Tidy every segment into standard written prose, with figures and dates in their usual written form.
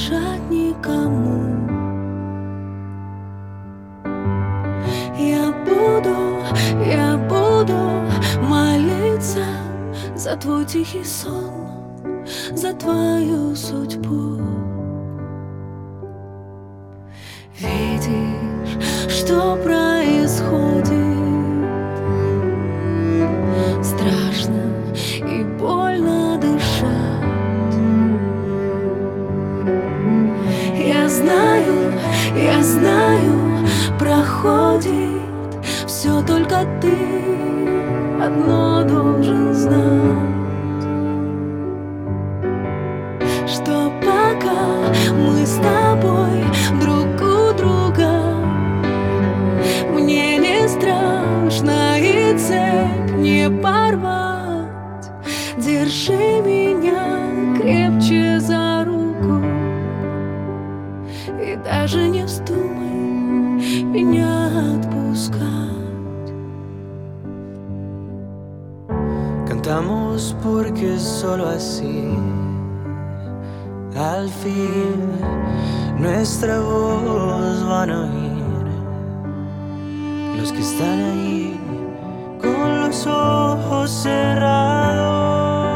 мешать никому. Я буду молиться за твой тихий сон, за твою судьбу. Видишь, что происходит? Страшно и больно дышать. Я знаю, проходит все, только ты одно должен знать, что пока мы с тобой друг у друга, мне не страшно и цепь не порвать. Держи меня крепче за руку и даже не вздумай меня отпускать. Cantamos porque solo así, al fin, nuestra voz van a oír los que están ahí con los ojos cerrados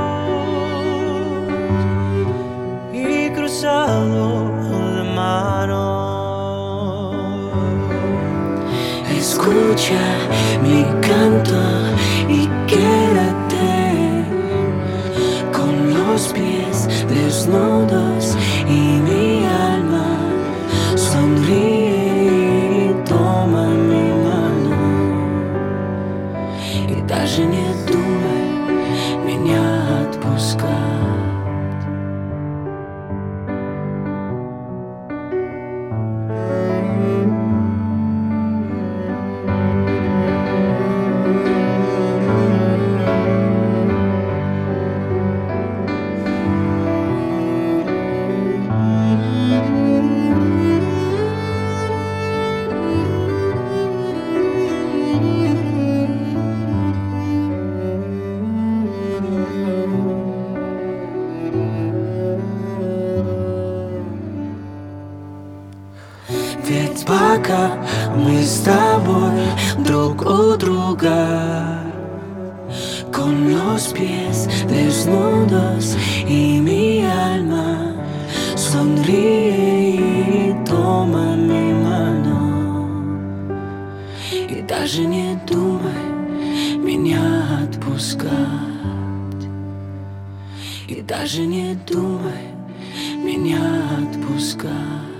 y cruzados de manos. Escucha mi canto y quédate con los pies desnudos y mi alma sonríe y toma mi mano y даже не думай меня отпускать. Ведь пока мы с тобой друг у друга, con los pies desnudos y mi alma sonríe y toma mi mano и даже не думай меня отпускать, и даже не думай меня отпускать.